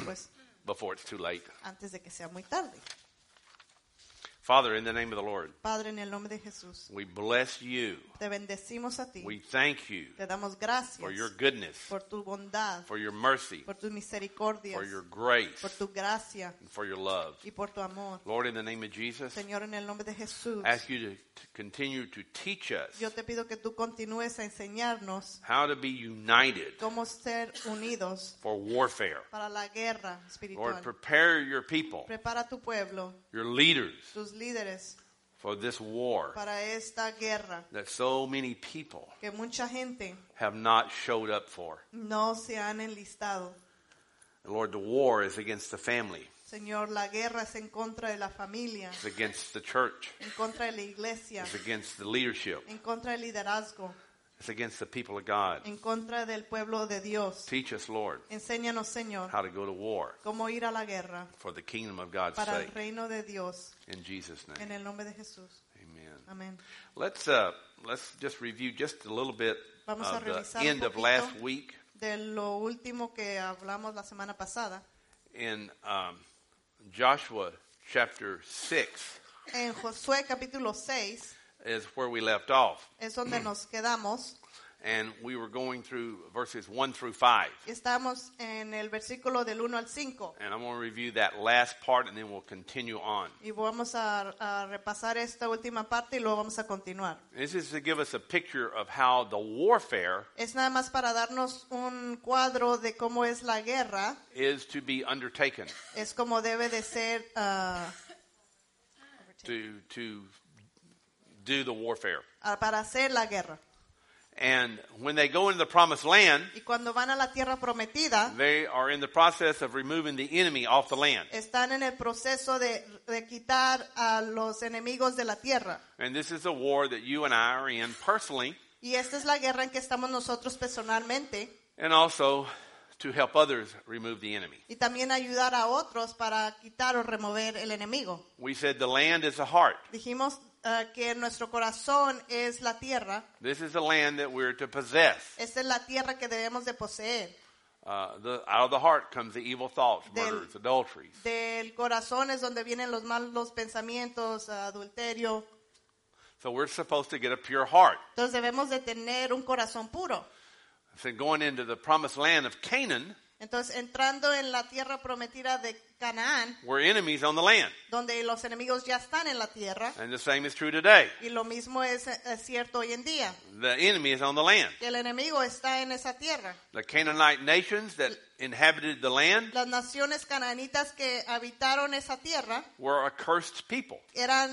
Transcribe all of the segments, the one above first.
pues, before it's too late. antes de que sea muy tarde. Father, in the name of the Lord, Padre, en el nombre de Jesús, we bless you. te bendecimos a ti. We thank you Te damos gracias for your goodness, por tu bondad, for your mercy, por tus misericordias, for your grace, por tu gracia and for your love. y por tu amor. Lord, in the name of Jesus, Señor, en el nombre de Jesús, ask you to continue to teach us yo te pido que tú continúes a enseñarnos how to be united cómo ser unidos for warfare. para la guerra Lord, espiritual. prepare your people, Prepara tu pueblo, your leaders, tus líderes, for this war para esta guerra that so many people que mucha gente have not showed up for. no se han enlistado. Lord, the war is against the family. Señor, la guerra es en contra de la familia, It's against the church. en contra de la iglesia, It's against the leadership. en contra del liderazgo, It's against the people of God. en contra del pueblo de Dios. Teach us, Lord, Enséñanos, Señor, how to go to war cómo ir a la guerra for the kingdom of God's para el sake. reino de Dios, In Jesus' en name. el nombre de Jesús. Amen. Amén. Let's just review just a little bit Vamos a of the revisar un end of poquito last week de lo último que hablamos la semana pasada. in Joshua chapter 6 En Josué capítulo 6 is where we left off. es donde nos quedamos. And we were going through verses 1 through 5. Estamos en el versículo del 1 al 5. And I'm going to review that last part and then we'll continue on. Y vamos a repasar esta última parte y luego vamos a continuar. This is to give us a picture of how the warfare Es nada más para darnos un cuadro de cómo es la guerra. is to be undertaken, Es como debe de ser to do the warfare. para hacer la guerra. And when they go into the promised land, Y cuando van a la tierra prometida, they are in the process of removing the enemy off the land. están en el proceso de quitar a los enemigos de la tierra. And this is a war that you and I are in personally, Y esta es la guerra en que estamos nosotros personalmente. and also to help others remove the enemy. Y también ayudar a otros para quitar o remover el enemigo. We said the land is the heart. Dijimos que nuestro corazón es la tierra. This is the land that we're to possess. Esta es la tierra que debemos de poseer. Out of the heart comes the evil thoughts, murders, adulteries. Del corazón es donde vienen los malos pensamientos, adulterio. So we're supposed to get a pure heart. Entonces debemos de tener un corazón puro. So going into the promised land of Canaan, Entonces entrando en la tierra prometida de Canaán, we're enemies on the land. donde los enemigos ya están en la tierra. And the same is true today. Y lo mismo es cierto hoy en día. The enemy is on the land. Que el enemigo está en esa tierra. The Canaanite nations that inhabited the land Las naciones canaanitas que habitaron esa tierra were a cursed people. eran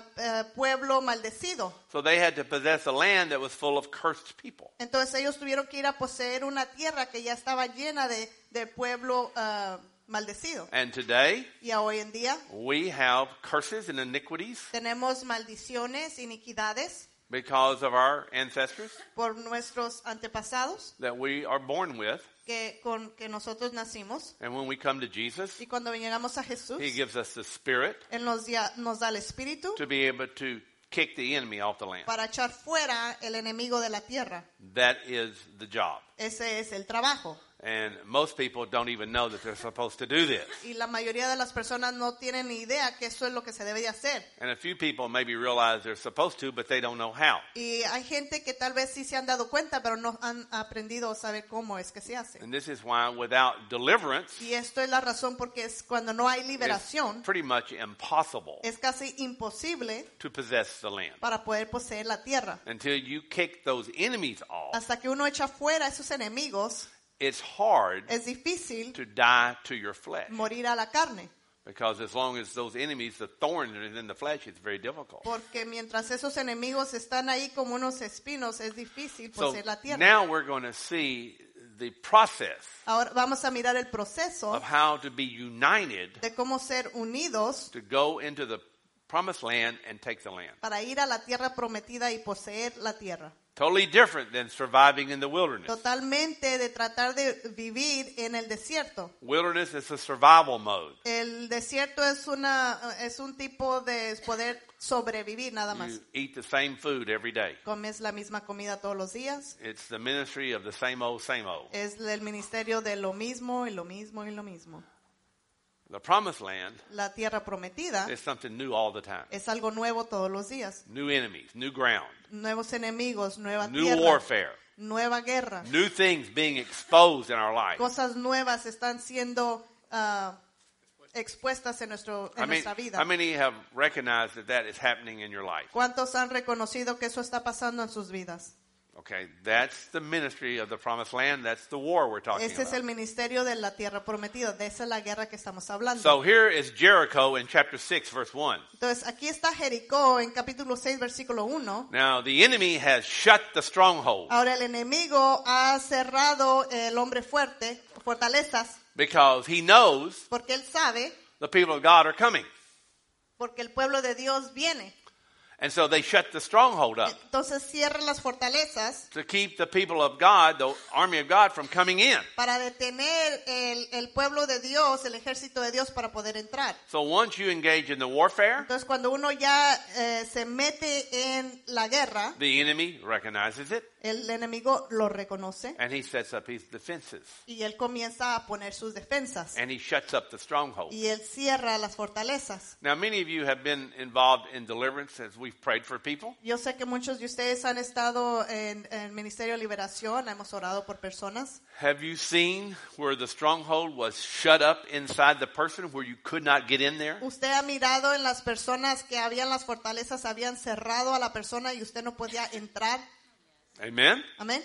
pueblo maldecido. So they had to possess a land that was full of cursed people. Entonces ellos tuvieron que ir a poseer una tierra que ya estaba llena de pueblo maldecido. And today, Y hoy en día we have curses and iniquities tenemos maldiciones, iniquidades because of our ancestors por nuestros antepasados that we are born with. con que nosotros nacimos. And when we come to Jesus, Y cuando llegamos a Jesús, He gives us the Spirit Él nos da el Espíritu to be able to kick the enemy off the land. para echar fuera el enemigo de la tierra. That is the job. Ese es el trabajo. And most people don't even know that they're supposed to do this. Y la mayoría de las personas no tienen ni idea que eso es lo que se debe de hacer. And a few people maybe realize they're supposed to, but they don't know how. Y hay gente que tal vez sí se han dado cuenta, pero no han aprendido a saber cómo es que se hace. And this is why without deliverance, Y esto es la razón porque es cuando no hay it's liberación, pretty much impossible es casi imposible to possess the land. para poder poseer la tierra. Until you kick those enemies off, Hasta que uno echa fuera a esos enemigos, it's hard es difícil to die to your flesh. morir a la carne. Because as long as those enemies, the thorns are in the flesh, it's very difficult. Porque mientras esos enemigos están ahí como unos espinos, es difícil So poseer la tierra. now we're going to see the process Ahora vamos a mirar el proceso of how to be united de cómo ser unidos to go into the promised land and take the land. para ir a la tierra prometida y poseer la tierra. Totally different than surviving in the wilderness. Totalmente de tratar de vivir en el desierto. Wilderness is a survival mode. El desierto es un tipo de poder sobrevivir nada más. You eat the same food every day. Comes la misma comida todos los días. It's the ministry of the same old, same old. Es el ministerio de lo mismo y lo mismo y lo mismo. The promised land La tierra prometida is something new all the time. es algo nuevo todos los días. New enemies, new ground, Nuevos enemigos, nueva new tierra, warfare, nueva guerra. new things being exposed in our life. Cosas nuevas están siendo expuestas en nuestra vida. How many have recognized that is happening in your life? ¿Cuántos han reconocido que eso está pasando en sus vidas? Okay, that's the ministry of the promised land. That's the war we're talking Ese es el about. ministerio de la tierra prometida. De esa es la guerra que estamos hablando. So here is Jericho in chapter 6, verse 1. Entonces, aquí está Jericó en capítulo 6, versículo 1. Now, the enemy has shut the stronghold Ahora el enemigo ha cerrado el hombre fuerte, fortalezas, because he knows porque él sabe, the people of God are coming. porque el pueblo de Dios viene. And so they shut the stronghold up Entonces cierran las fortalezas to keep the people of God, the army of God, from coming in. para detener el pueblo de Dios, el ejército de Dios para poder entrar. So once you engage in the warfare, Entonces cuando uno ya se mete en la guerra, the enemy recognizes it el enemigo lo reconoce and he sets up his defenses y él comienza a poner sus defensas and he shuts up the stronghold. y él cierra las fortalezas. Now, many of you have been involved in deliverance as we've prayed for people. Yo sé que muchos de ustedes han estado en el Ministerio de Liberación, hemos orado por personas. Have you seen where the stronghold was shut up inside the person where you could not get in there? Usted ha mirado en las personas que habían las fortalezas, habían cerrado a la persona y usted no podía entrar. Amen? Amén.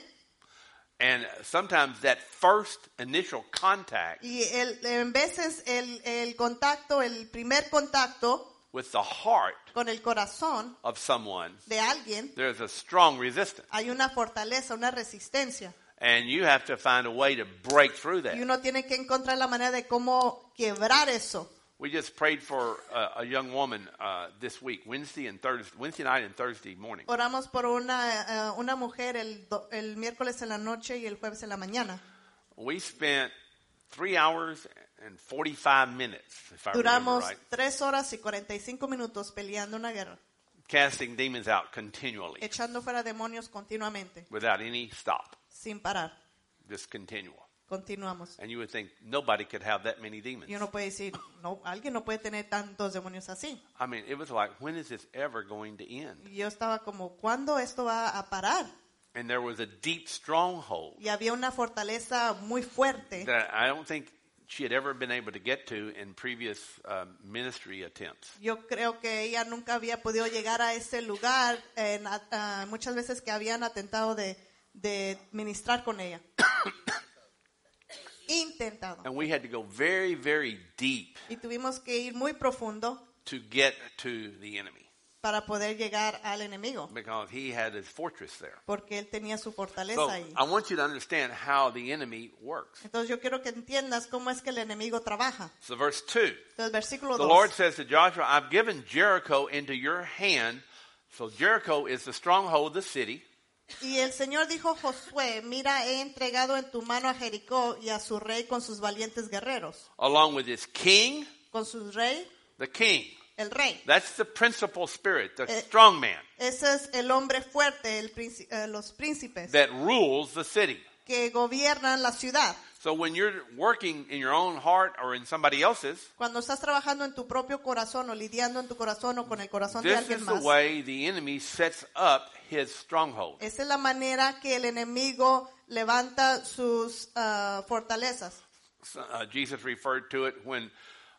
And sometimes that first initial contact Y en veces el contacto, el primer contacto with the heart con el corazón of someone, de alguien, there's a strong resistance. hay una fortaleza, una resistencia. And you have to find a way to break through that. Y uno tiene que encontrar la manera de cómo quebrar eso. We just prayed for a young woman this week, Wednesday night and Thursday morning. Oramos por una mujer el miércoles en la noche y el jueves en la mañana. We spent 3 hours and 45 minutes, if I remember Duramos right, 3 horas y 45 minutos peleando una guerra, casting demons out continually echando fuera demonios continuamente, without any stop, sin parar. just continual. Continuamos. And you would think nobody could have that many demons. Y uno puede decir, no, alguien no puede tener tantos demonios así. I mean, it was like, when is this ever going to end? Y yo estaba como, ¿cuándo esto va a parar? And there was a deep stronghold Y había una fortaleza muy fuerte that I don't think she had ever been able to get to in previous ministry attempts. Yo creo que ella nunca había podido llegar a ese lugar muchas veces que habían atentado de ministrar con ella. Intentado. And we had to go very, very deep Y tuvimos que ir muy profundo to get to the enemy para poder llegar al enemigo, because he had his fortress there. porque él tenía su fortaleza So ahí. I want you to understand how the enemy works. Entonces yo quiero que entiendas cómo es que el enemigo trabaja. So verse 2. Entonces versículo The 2. Lord says to Joshua, I've given Jericho into your hand. So Jericho is the stronghold of the city. Y el Señor dijo a Josué, mira, he entregado en tu mano a Jericó y a su rey con sus valientes guerreros. Along with its king, Con su rey, the king. el rey. That's the principal spirit, the strong man Ese es el hombre fuerte, los príncipes that rules the city. que gobiernan la ciudad. So when you're working in your own heart or in somebody else's, Cuando estás trabajando en tu propio corazón o lidiando en tu corazón o con el corazón de this alguien is the más, way the enemy sets up his stronghold. esa es la manera que el enemigo levanta sus fortalezas. So, Jesus referred to it when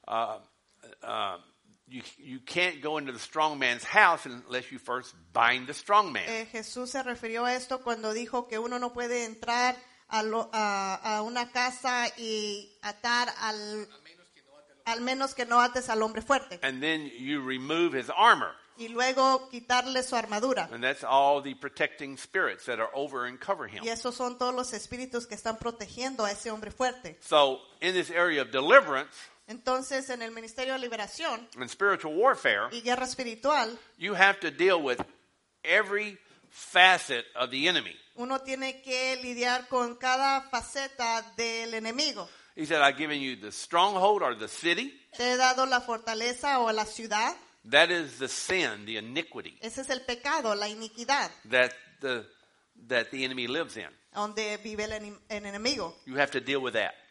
you can't go into the strong man's house unless you first bind the strong man. Jesús se refirió a esto cuando dijo que uno no puede entrar a una casa y atar al menos que no ates al hombre fuerte. And then you remove his armor. Y luego quitarle su armadura. And that's all the protecting spirits that are over and cover him. Y esos son todos los espíritus que están protegiendo a ese hombre fuerte. So in this area of deliverance Entonces, en el ministerio de liberación and spiritual warfare, y guerra espiritual, you have to deal with every facet of the enemy. uno tiene que lidiar con cada faceta del enemigo. He said, I've given you the stronghold or the city. Te he dado la fortaleza o la ciudad. That is the sin, the iniquity Ese es el pecado, la iniquidad, that the enemy lives in. donde vive el enemigo. You have to deal with that.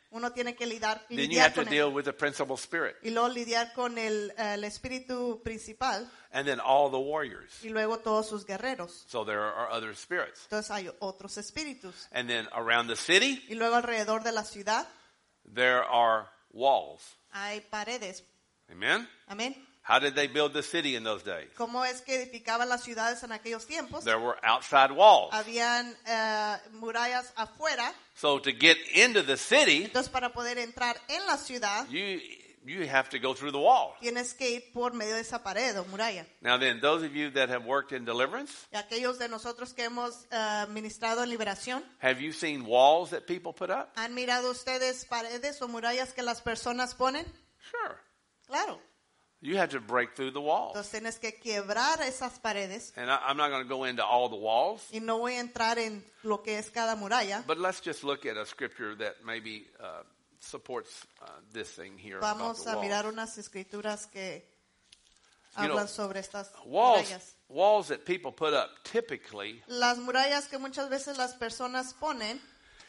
Uno tiene que then you lidiar have to con él. deal with the principal spirit. Y luego lidiar con el espíritu principal And then all the warriors. y luego todos sus guerreros. So there are other spirits. Entonces hay otros espíritus. And then around the city, Y luego alrededor de la ciudad there are walls. hay paredes. Amen? Amén. How did they build the city in those days? ¿Cómo es que edificaban las ciudades en aquellos tiempos? There were outside walls. Habían murallas afuera. So to get into the city, Entonces para poder entrar en la ciudad you have to go through the wall. tienes que ir por medio de esa pared o muralla. Now then, those of you that have worked in deliverance, Y aquellos de nosotros que hemos ministrado en liberación, have you seen walls that people put up? ¿han mirado ustedes paredes o murallas que las personas ponen? Sure. Claro. You have to break through the walls. Entonces tienes que quebrar esas paredes. And I'm not going to go into all the walls, Y no voy a entrar en lo que es cada muralla. but let's just look at a scripture that maybe supports this thing here about Vamos the a mirar walls. unas escrituras que You know, hablan sobre estas Walls, murallas. walls that people put up typically Las murallas que muchas veces las personas ponen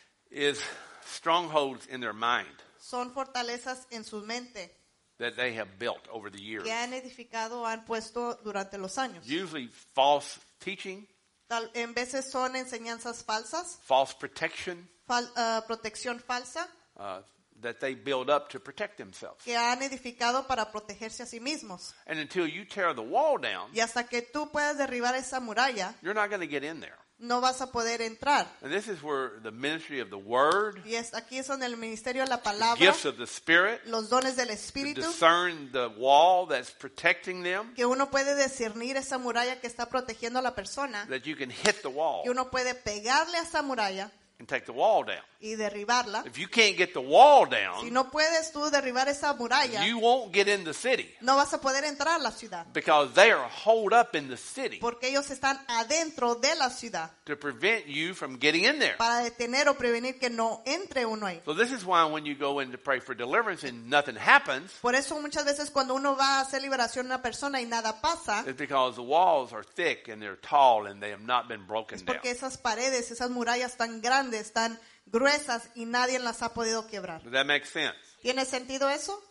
is strongholds in their mind son fortalezas en su mente that they have built over the years. que han edificado o han puesto durante los años. Usually false teaching, En veces son enseñanzas falsas, false protection protección falsa, that they build up to protect themselves. que han edificado para protegerse a sí mismos. And until you tear the wall down, Y hasta que tú puedas derribar esa muralla, you're not going to get in there. no vas a poder entrar. And this is where the ministry of the Word, Y aquí es donde el ministerio de la the palabra, gifts of the Spirit, los dones del to Espíritu, discern the wall that's protecting them, que uno puede discernir esa muralla que está protegiendo a la persona, that you can hit the wall que uno puede pegarle a esa muralla and take the wall down. y derribarla. If you can't get the wall Si down, no puedes tú derribar esa muralla, you won't get in the city no vas a poder entrar a la ciudad, because they are holed up in the city porque ellos están adentro de la ciudad to prevent you from getting in there. para detener o prevenir que no entre uno ahí. So this is why when you go in to pray for deliverance and nothing happens, Por eso muchas veces cuando uno va a hacer liberación a una persona y nada pasa, it's because the walls are thick and they're tall and they have not been broken es down. porque esas paredes, esas murallas tan grandes, tan gruesas y nadie las ha podido quebrar. Does that make sense? ¿Tiene sentido eso?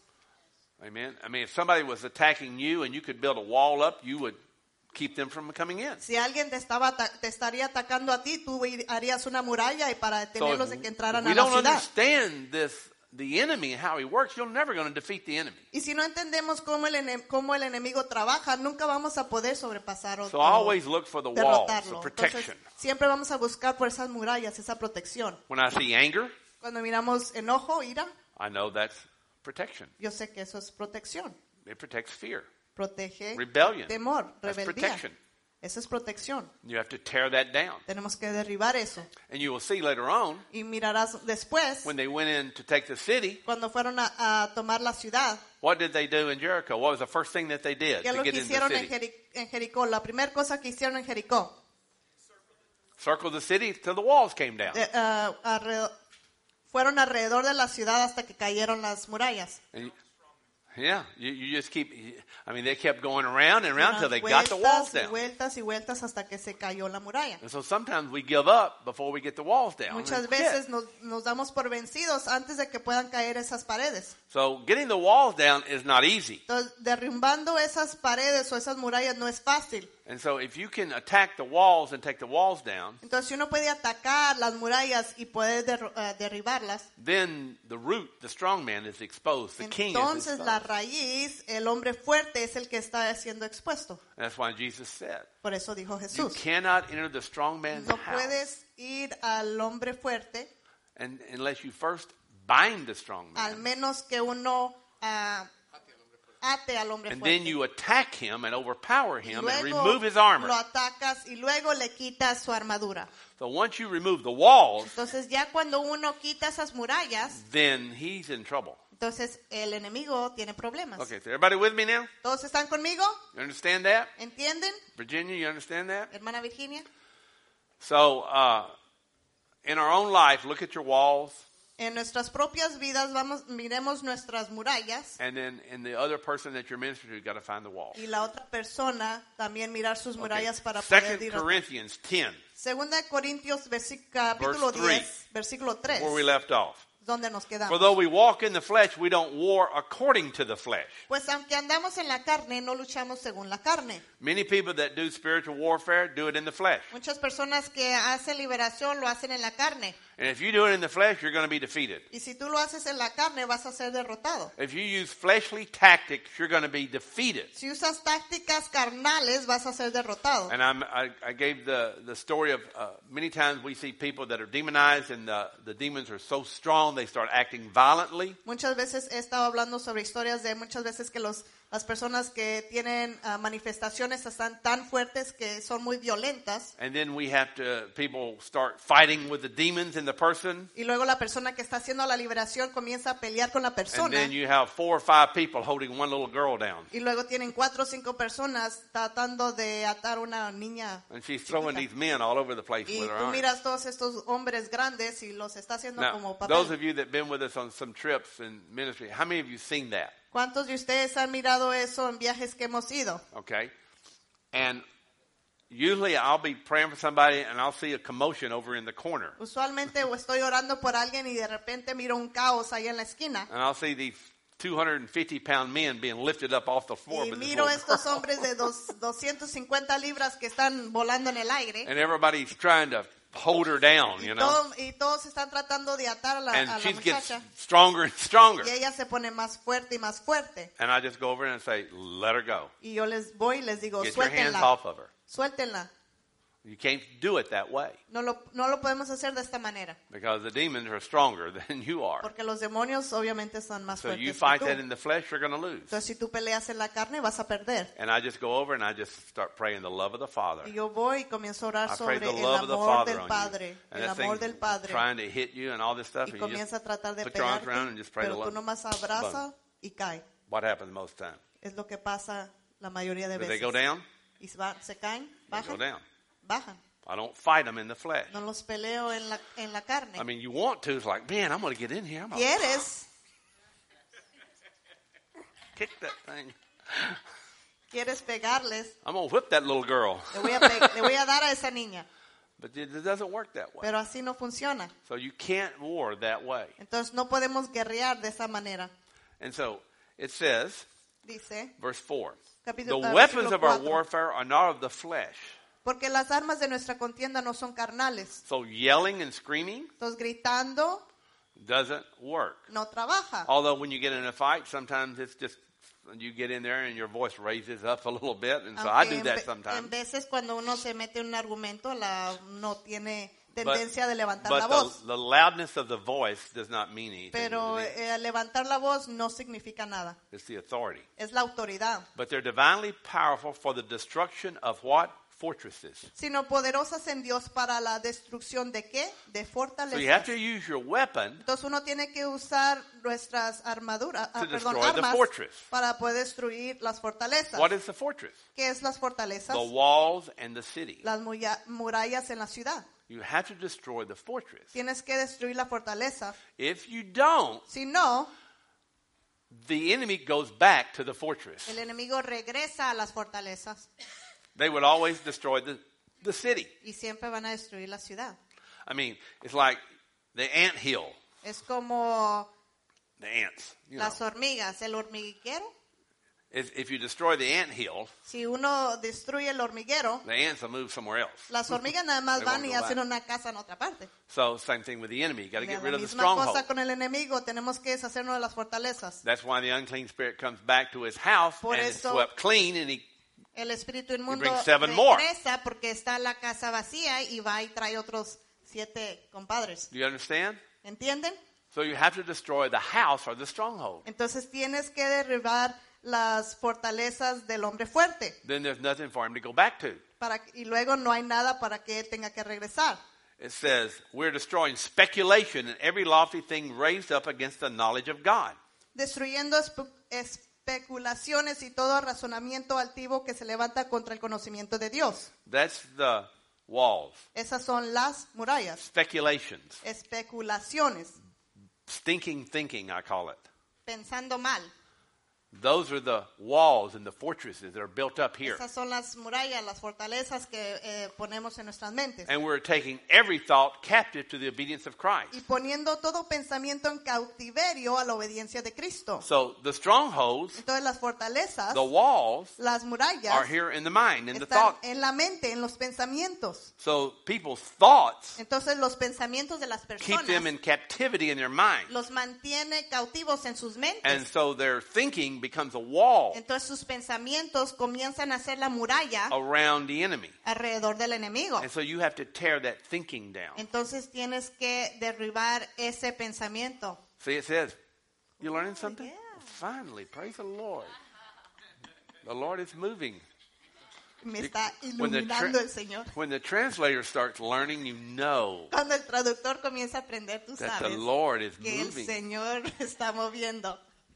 Amen. I mean, if somebody was attacking you and you could build a wall up, you would keep them from coming in. Si alguien te estaría atacando a ti, tú harías una muralla y para So detenerlos de if que entraran we a la don't ciudad. understand the enemy and how he works, you're never going to defeat the enemy. Y si no entendemos cómo el enemigo trabaja, nunca vamos a poder sobrepasar o So always look for the walls derrotarlo. of Entonces, protection. siempre vamos a buscar por esas murallas, esa protección. When I see anger, Cuando miramos enojo, ira, I know that's protection. yo sé que eso es protección. It protects fear, Protege rebellion. temor, That's rebeldía. protection. Eso es protección. You have to tear that down. Tenemos que derribar eso. And you will see later on, Y mirarás después, when they went in to take the city, cuando fueron a tomar la ciudad, what did they do in Jericho? What was the first thing that they did ¿qué es to lo get que into the hicieron city? en Jericó? La primera cosa que hicieron en Jericó, Circle the city till the walls came down. fueron alrededor de la ciudad hasta que cayeron las murallas. And yeah, you just keep, I mean, they kept going around and around Unas till they got the walls vueltas y down. vueltas y vueltas hasta que se cayó la muralla. And so sometimes we give up before we get the walls down. Muchas and quit. veces nos damos por vencidos antes de que puedan caer esas paredes. So getting the walls down is not easy. Entonces, derrumbando esas paredes o esas murallas no es fácil. And so if you can attack the walls and take the walls down, Entonces, si uno puede atacar las murallas y puede derribarlas, then the root, the strong man, is exposed. The king is entonces la exposed. raíz, el hombre fuerte es el que está siendo expuesto. And that's why Jesus said, Por eso dijo you Jesús, cannot enter the strong man's no house puedes ir al hombre fuerte unless you first bind the strong al man. menos que uno ate al hombre And then fuerte. you attack him and overpower Y him and luego remove his armor. lo atacas y luego le quitas su armadura. So once you remove the walls, Entonces ya cuando uno quita esas murallas, then he's in trouble. entonces el enemigo tiene problemas. Okay, so everybody with me now? ¿Todos están conmigo? You understand that? ¿Entienden, Virginia, you understand that? hermana Virginia? So in our own life, look at your walls. En nuestras propias vidas miremos nuestras murallas And then in the other person that you're ministering to, you've got to find the walls. y la otra persona también mirar sus Okay. murallas para poder 2 ir. Corinthians 10, Segunda de Corintios capítulo Verse 3. 10, versículo 3, where we left off. ¿dónde nos For quedamos? though we walk in the flesh, we don't war according to the flesh. Pues aunque andamos en la carne, no luchamos según la carne. Many people that do spiritual warfare do it in the flesh. Muchas personas que hacen liberación lo hacen en la carne. And if you do it in the flesh, you're going to be defeated. Y si tú lo haces en la carne, vas a ser derrotado. If you use fleshly tactics, you're going to be defeated. Si usas tácticas carnales, vas a ser derrotado. And I gave the story of many times we see people that are demonized and the demons are so strong they start acting violently. Muchas veces he estado hablando sobre historias de muchas veces que las personas que tienen manifestaciones están tan fuertes que son muy violentas. And then people start fighting with the demons in the person. Y luego la persona que está haciendo la liberación comienza a pelear con la And persona. then you have 4 or 5 people holding one little girl down. Y luego tienen 4 o 5 personas tratando de atar una niña. And she's throwing these men all over the place Y with her tú arms. miras todos estos hombres grandes y los está haciendo Now, como those papel. of you that have been with us on some trips in ministry, how many of you seen that? ¿Cuántos de ustedes han mirado eso en viajes que hemos ido? Okay. And usually I'll be praying for somebody and I'll see a commotion over in the corner. Usualmente o estoy orando por alguien y de repente miro un caos ahí en la esquina. And I'll see these 250-pound men being lifted up off the floor. Y by this miro little estos girl. hombres de 250 libras que están volando en el aire. And everybody's trying to hold her down, you know. Y todos están tratando de atar a la And she gets muchacha. stronger and stronger. Y ella se pone más fuerte y más fuerte. And I just go over and say, let her go. Y yo les voy y les digo, Get your hands suéltenla. off of her. Suéltenla. You can't do it that way No lo podemos hacer de esta manera. because the demons are stronger than you are. Porque los demonios obviamente son más So you fuertes fight que that tú. in the flesh, you're going to lose. Entonces si tú peleas en la carne vas a perder. And I just go over and I just start praying the love of the Father. Y yo voy y comienzo a orar I pray sobre the el love of the amor Father del on Padre. you. And El that amor thing del Padre. trying to hit you and all this stuff. Y And you comienza a tratar de put your arms pegarte. around and just pray the Pero tú love. nomás abraza y cae. What happens most of the time? Es lo que pasa la mayoría de Do they veces. go down? Y se caen, They go bajan, down. bajan. I don't fight them in the flesh. No los peleo en la carne. I mean, you want to. It's like, man, I'm going to get in here. I'm going to ¿Quieres kick that thing. pegarles? I'm going to whip that little girl. Le voy a dar a esa niña. But it doesn't work that way. Pero así no funciona. So you can't war that way. Entonces no podemos guerrear de esa manera. And so it says, Dice, verse 4, the capítulo weapons of our 4. warfare are not of the flesh. Porque las armas de nuestra contienda no son carnales. So yelling and screaming Entonces gritando doesn't work. no trabaja. Although when you get in a fight, sometimes it's just you get in there and your voice raises up a little bit. And so I do that En sometimes. veces cuando uno se mete en un argumento, no tiene tendencia de levantar la But voz. the loudness of the voice does not mean anything. Pero levantar la voz no significa nada. It's the authority. Es la autoridad. But they're divinely powerful for the destruction of what? Fortresses. Sino poderosas en Dios para la destrucción de qué? De So you have fortalezas. to use your weapon Entonces uno tiene que usar nuestras armaduras, to destroy the armas fortress. para poder destruir las fortalezas. What is the fortress? ¿Qué es las fortalezas? The walls and the city. Las murallas en la ciudad. You have to destroy the fortress. Tienes que destruir la fortaleza. If you don't, Si no, the enemy goes back to the fortress. el enemigo regresa a las fortalezas They would always destroy the city. y siempre van a destruir la ciudad. I mean, it's like the ant hill, Es como the ants. You know, las hormigas, el hormiguero. if you destroy the ant hill, Si uno destruye el hormiguero, the ants will move somewhere else. las hormigas nada más They van won't y go hacen back. una casa en otra parte. So same thing with the enemy. You got to get rid La of the misma stronghold. cosa con el enemigo, tenemos que deshacernos de las fortalezas. That's why the unclean spirit comes back to his house Por and is eso- swept clean, and he El espíritu inmundo brings 7 more. regresa porque está la casa vacía y va y trae otros 7 compadres. Do you understand? ¿Entienden? So you have to destroy the house or the stronghold. Entonces tienes que derribar las fortalezas del hombre fuerte. Then there's nothing for him to go back to. Y luego no hay nada para que él tenga que regresar. It says, we're destroying speculation and every lofty thing raised up against the knowledge of God. Destruyendo especulaciones y todo razonamiento altivo que se levanta contra el conocimiento de Dios. That's the walls. Esas son las murallas. Speculations. Especulaciones. Stinking thinking, I call it. Pensando mal. Those are the walls and the fortresses that are built up here. Esas son las murallas, las fortalezas que ponemos en nuestras mentes. And we're taking every thought captive to the obedience of Christ. Y poniendo todo pensamiento en cautiverio a la obediencia de Cristo. So the strongholds, Entonces las fortalezas, the walls, las murallas, are here in the mind, in the están thought. en la mente, en los pensamientos. So people's thoughts Entonces los pensamientos de las keep them personas in captivity in their mind. los mantiene cautivos en sus mentes. And so their thinking becomes a wall Entonces sus pensamientos comienzan a ser la muralla around the enemy. alrededor del enemigo. And so you have to tear that thinking down. Entonces tienes que derribar ese pensamiento. See, it says, you learning something? yeah. Finally, praise the Lord. The Lord is moving. Me está When the, iluminando el Señor. when the translator starts learning, you know Cuando el traductor comienza a aprender, tú that the sabes Lord is que el moving. Señor está moviendo.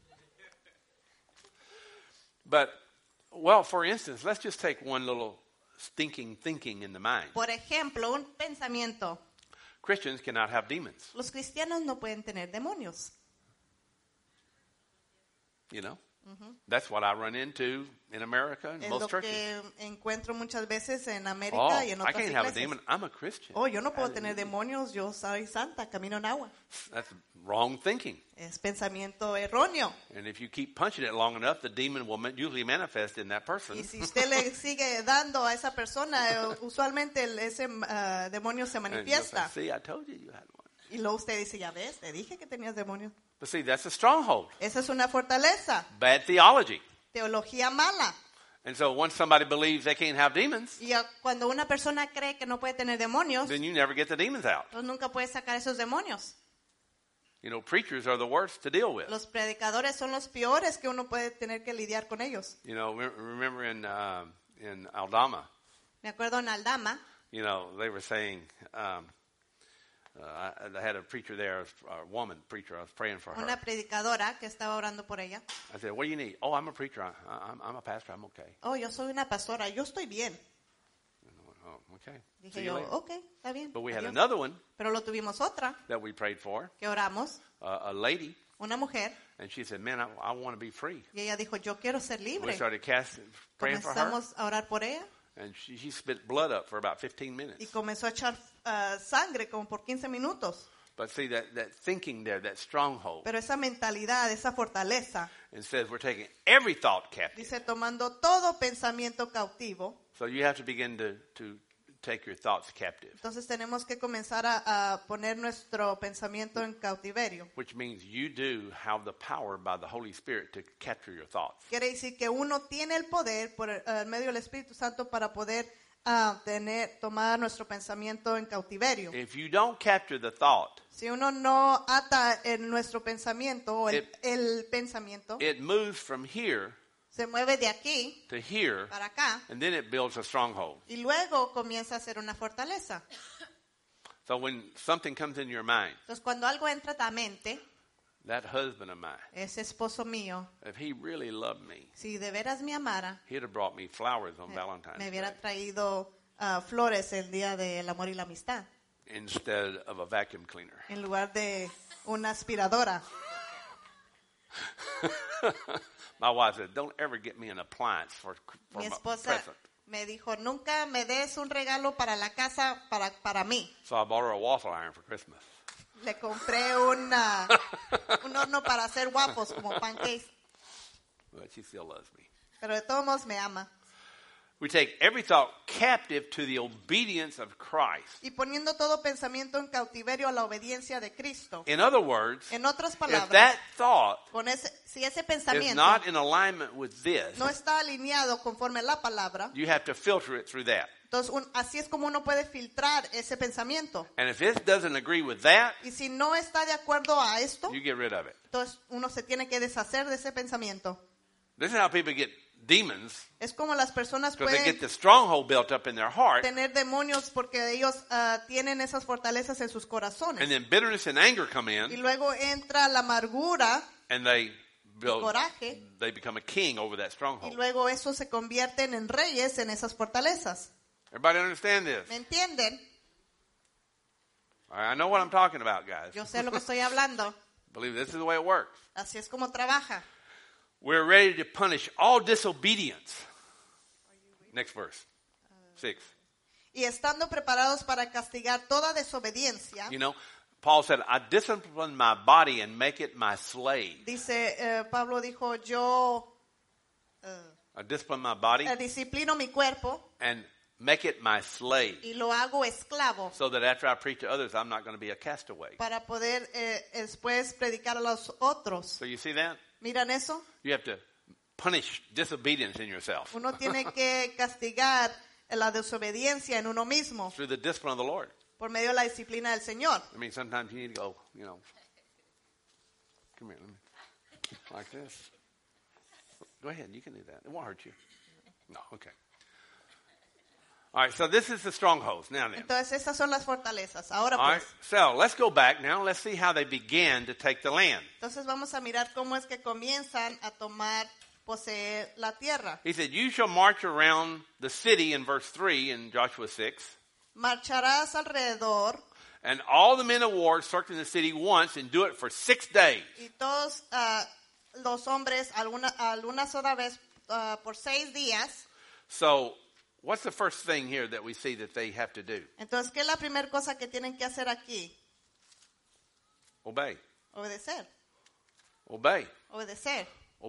But, well, for instance, let's just take one little thinking in the mind. Por ejemplo, un pensamiento. Christians cannot have demons, Los cristianos no pueden tener demonios. you know. That's what I run into in America and Es most lo churches. que encuentro muchas veces en América Oh, y en I otras can't have a iglesias. demon. I'm a Christian. Oh, yo no puedo tener demonios, yo soy santa, camino en agua. That's wrong thinking. Es pensamiento erróneo. And if you keep punching it long enough, the demon will usually manifest in that person. Y si usted le sigue dando a esa persona, usualmente ese demonio se And you'll say, manifiesta. see, I told you you had one. Y luego usted dice, ya ves, te dije que tenías demonios. But see, that's a stronghold. Esa es una fortaleza, Bad theology. teología mala. And so once somebody believes they can't have demons, Y cuando una persona cree que no puede tener demonios, then you never get the demons out. entonces nunca puede sacar esos demonios. You know, preachers are the worst to deal with. Los predicadores son los peores que uno puede tener que lidiar con ellos. You know, remember in Aldama, Me acuerdo en Aldama, you know, they were saying, I had a preacher there, a woman preacher, I was praying for her. una predicadora que estaba orando por ella. I said, what do you need? Oh, I'm a preacher. I'm a pastor. I'm okay. Oh, yo soy una pastora, yo estoy bien. And I went, oh, okay. See Dije you yo, later. ok, está bien. But we had adiós. another one Pero lo tuvimos otra, that we prayed for, que oramos, a lady, una mujer, and she said, man, I want to be free. y ella dijo, yo quiero ser We libre. started praying for her, Comenzamos a orar por ella and she spit blood up for about 15 y minutes. comenzó a echar sangre como por 15 minutos. But see, that thinking there, that stronghold, Pero esa mentalidad, esa fortaleza, it says we're taking every thought captive. dice tomando todo pensamiento cautivo. So you have to begin to take your thoughts captive, Entonces tenemos que comenzar a poner nuestro pensamiento en cautiverio. which means you do have the power by the Holy Spirit to capture your thoughts. Quiere decir que uno tiene el poder por medio del Espíritu Santo para poder tomar nuestro pensamiento en cautiverio. If you don't capture the thought, Si uno no ata en nuestro pensamiento o el pensamiento, it moves from here se mueve de aquí to here, para acá and then it builds a stronghold. y luego comienza a ser una fortaleza. So when something comes in your mind, Entonces cuando algo entra a tu mente, that husband of mine, ese esposo mío, if he really loved me, si de veras me amara, he'd have brought me flowers on Valentine's me hubiera Day traído flores el día del amor y la amistad, instead of a vacuum cleaner. en lugar de una aspiradora. My wife said, don't ever get me an appliance for Mi my esposa present. me dijo, nunca me des un regalo para la casa para mí. So I bought her a waffle iron for Christmas. Le compré un horno para hacer waffles como pancakes, But she still loves me. pero de todos modos me ama. We take every thought captive to the obedience of Christ. Y poniendo todo pensamiento en cautiverio a la obediencia de Cristo. In other words, En otras if palabras, that thought si ese is pensamiento not in alignment with this, no está alineado conforme a la palabra, you have to filter it through that. entonces así es como uno puede filtrar ese pensamiento. And if it doesn't agree with that, Y si no está de acuerdo a esto, you get rid of it. entonces uno se tiene que deshacer de ese pensamiento. This is how people get demons, Es como las personas because they pueden get the stronghold built up in their heart, tener demonios porque ellos tienen esas fortalezas en sus corazones. and then bitterness and anger come Y in, luego entra la amargura, and they coraje, become a king over that y stronghold. luego eso se convierten en reyes en esas fortalezas. Everybody understand this? ¿Me entienden? All right, I know what I'm talking about, guys. Yo sé lo que estoy hablando. Believe this is the way it works. Así es como trabaja. we're ready to punish all disobedience. Next verse. 6. Y estando preparados para castigar toda desobediencia. You know, Paul said, I discipline my body and make it my slave. Dice, Pablo dijo, yo I discipline my body disciplino mi cuerpo and make it my slave. y lo hago esclavo So that after I preach to others, I'm not going to be a castaway. para poder después predicar a los otros. So you see that? ¿Miran eso? You have to punish disobedience in yourself Uno tiene que castigar la desobediencia en uno mismo through the discipline of the Lord. por medio de la disciplina del Señor. I mean, sometimes you need to go, you know, come here, let me, like this. Go ahead, you can do that. It won't hurt you. No, okay. All right, so this is the strongholds. Now then. Entonces estas son las fortalezas. Ahora All right, pues, so let's go back now. Let's see how they began to take the land. entonces vamos a mirar cómo es que comienzan a tomar, poseer la tierra. He said, you shall march around the city in verse 3 in Joshua 6. Marcharás alrededor And all the men of war circling the city once and do it for 6 days. y todos los hombres alguna sola vez por 6 días. So what's the first thing here that we see that they have to do? Entonces, ¿qué es la primera cosa que tienen que hacer aquí? Obey. Obedecer. Obey. Obedecer.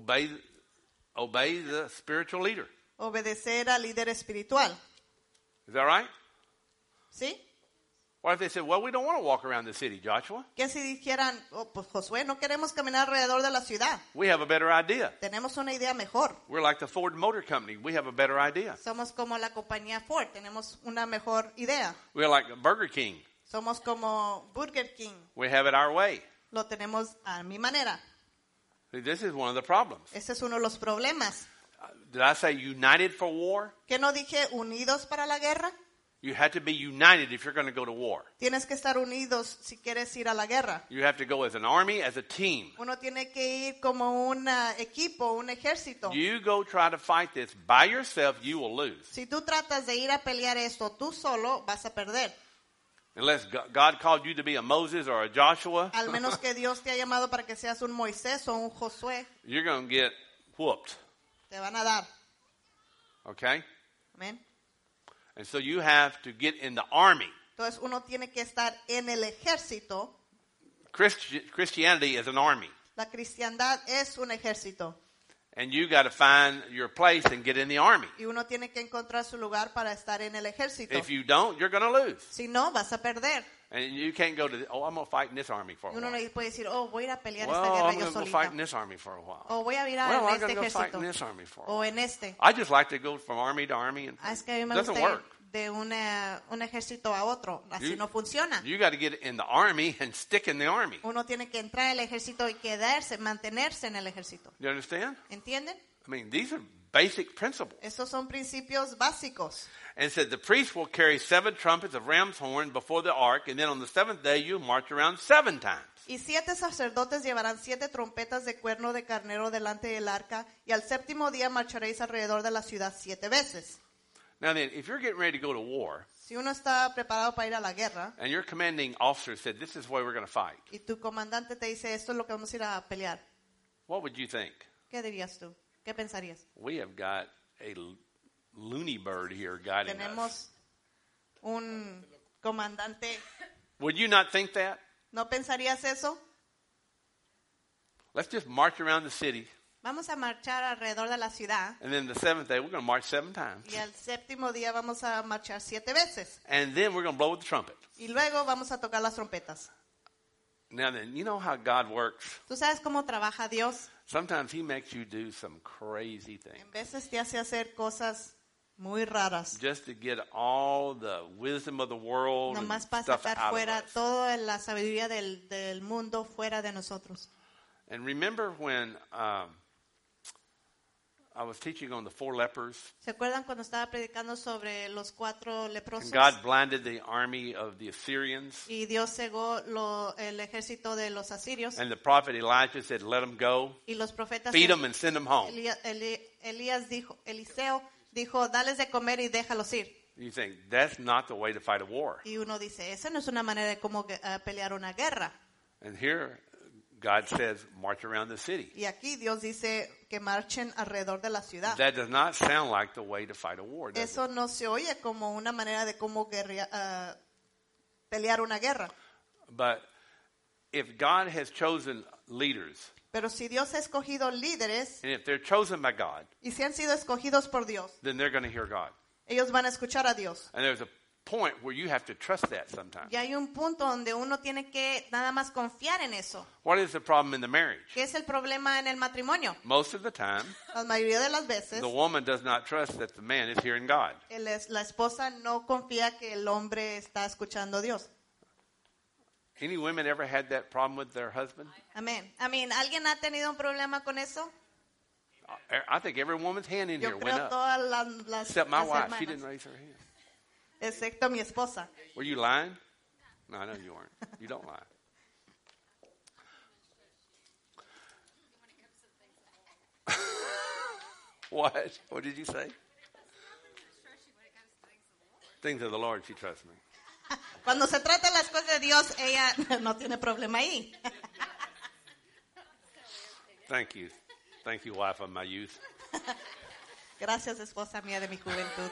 Obey the spiritual leader. Obedecer al líder espiritual. Is that right? ¿Sí? What if they said, well, we don't want to walk around the city, Joshua? ¿Qué si dijeran, oh, pues Josué, no queremos caminar alrededor de la ciudad? We have a better idea. Tenemos una idea mejor. We're like the Ford Motor Company. We have a better idea. Somos como la compañía Ford, tenemos una mejor idea. We're like Burger King. Somos como Burger King, We have it our way. lo tenemos a mi manera. See, this is one of the problems. Ese es uno de los problemas. Did I say united for war? ¿Qué no dije unidos para la guerra? You have to be united if you're going to go to war. Tienes que estar unidos si quieres ir a la guerra. You have to go as an army, as a team. Uno tiene que ir como un equipo, un ejército. You go try to fight this by yourself, you will lose. Si tú tratas de ir a pelear esto tú solo, vas a perder. Unless God called you to be a Moses or a Joshua, Al menos que Dios te ha llamado para que seas un Moisés o un Josué, you're going to get whooped. te van a dar. Okay? Amén. And so you have to get in the army. Entonces uno tiene que estar en el ejército. Christianity is an army. La cristiandad es un ejército. And you got to find your place and get in the army. Y uno tiene que encontrar su lugar para estar en el ejército. If you don't, you're going to lose. Si no, vas a perder. And you can't go to, I'm going to fight in this army for a Y uno while. no puede decir, oh, voy a ir a pelear Well, esta guerra I'm yo going to go solita. fight in this army for a while. O voy a ir a Well, I'm este going to go fight ejército. in this army for a O while. en este. I just like to go from army to army. And Es que a mí me doesn't gusta ir work. de un ejército a otro. Así no funciona. You got to get in the army and stick in the army. Uno tiene que entrar al ejército y quedarse, mantenerse en el ejército. You understand? ¿Entienden? I mean, these are basic principles. Esos son principios básicos. And it said the priest will carry 7 trumpets of ram's horn before the ark, and then on the 7th day you march around 7 times. Y 7 sacerdotes llevarán 7 trompetas de cuerno de carnero delante del arca, y al 7º día marcharéis alrededor de la ciudad 7 veces. Now then, if you're getting ready to go to war, Si uno está preparado para ir a la guerra, and your commanding officer said, this is where we're going to fight, y tu comandante te dice, esto es lo que vamos a ir a pelear, what would you think? ¿qué dirías tú? ¿Qué pensarías? We have got a loony bird here guiding us. Tenemos un comandante. Would you not think that? ¿No pensarías eso? Let's just march around the city, Vamos a marchar alrededor de la ciudad, and then the 7th day we're going to march 7 times. y al 7º día vamos a marchar 7 veces. And then we're going to blow with the trumpet. Y luego vamos a tocar las trompetas. Now then, you know how God works? ¿Tú sabes cómo trabaja Dios? Sometimes he makes you do some crazy things En veces te hace hacer cosas muy raras. just to get all the wisdom of the world and Nomás para stuff sacar out fuera of us. toda la sabiduría del mundo fuera de nosotros. And remember when I was teaching on the 4 lepers, ¿Se acuerdan cuando estaba predicando sobre los 4 leprosos? and God blinded the army of the Assyrians, Y Dios cegó el ejército de los asirios. and the prophet Elijah said, let them go, Y los profetas feed them and send them home. Eliseo dijo, dales de comer y déjalos ir. You think, that's not the way to fight a war. Y uno dice, esa no es una manera de cómo pelear una guerra. And here, God says, march around the city. Y aquí Dios dice que marchen alrededor de la ciudad. That does not sound like the way to fight a war, does Eso it? no se oye como una manera de cómo pelear una guerra. But if God has chosen leaders, Pero si Dios ha escogido líderes and if they're chosen by God, y si han sido escogidos por Dios, then they're going to hear God. ellos van a escuchar a Dios. And there's a point where you have to trust that sometimes. Y hay un punto donde uno tiene que nada más confiar en eso. What is the problem in the marriage? ¿Qué es el problema en el matrimonio? Most of the time, La mayoría de las veces, the woman does not trust that the man is hearing God. la esposa no confía que el hombre está escuchando a Dios. Any women ever had that problem with their husband? Amén. ¿Alguien ha tenido un problema con eso? I think every woman's hand in here Yo went creo up. todas las Except my las wife. She hermanas, didn't raise her hand. excepto mi esposa. Were you lying? No, I know you weren't. You don't lie. What? What did you say? Things of the Lord, she trusts me. Cuando se trata de las cosas de Dios, ella no tiene problema ahí. Thank you. Thank you, wife of my youth. Gracias, esposa mía de mi juventud.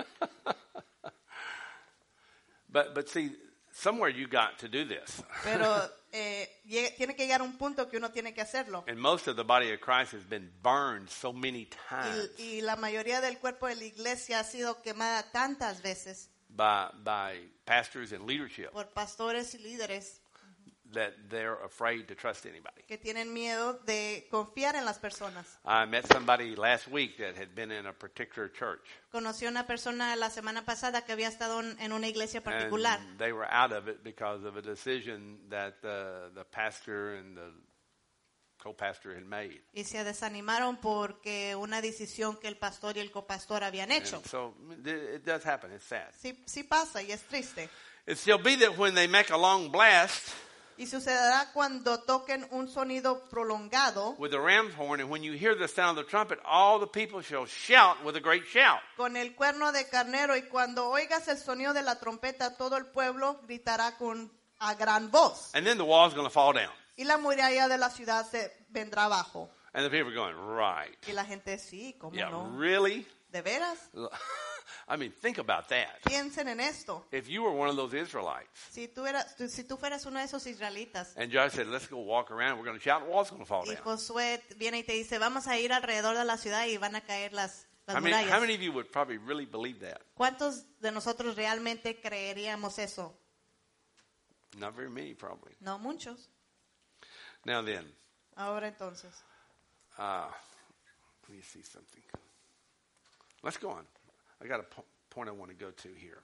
But see, somewhere you got to do this. Pero tiene que llegar un punto que uno tiene que hacerlo. And most of the body of Christ has been burned so many times Y la mayoría del cuerpo de la iglesia ha sido quemada tantas veces by pastors and leadership por pastores y líderes that they're afraid to trust anybody. que tienen miedo de confiar en las personas. I met somebody last week that had been in a particular church. Conocí a una persona la semana pasada que había estado en una iglesia particular. And they were out of it because of a decision that the pastor and the co-pastor had made. Y se desanimaron porque una decisión que el pastor y el copastor habían hecho. And so it does happen. It's sad. Sí pasa y es triste. It shall be that when they make a long blast Y sucederá cuando toquen un sonido prolongado with the ram's horn, and when you hear the sound of the trumpet, all the people shall shout with a great shout. con el cuerno de carnero, y cuando oigas el sonido de la trompeta, todo el pueblo gritará a gran voz. And then the wall's going to fall down. Y la muralla de la ciudad se vendrá abajo. And the people are going, right. Y la gente, sí, ¿cómo Yeah, no? really? ¿De veras? I mean, think about that. Piensen en esto. If you were one of those Israelites, Si tú fueras uno de esos israelitas, and Joshua said, let's go walk around, we're going to shout, the wall's going to fall y down. Josué viene y te dice, vamos a ir alrededor de la ciudad y van a caer las How murallas. many of you would probably really believe that? ¿Cuántos de nosotros realmente creeríamos eso? Not very many, probably. No muchos. Now then, Ahora entonces, let me see something. Let's go on. I got a point I want to go to here.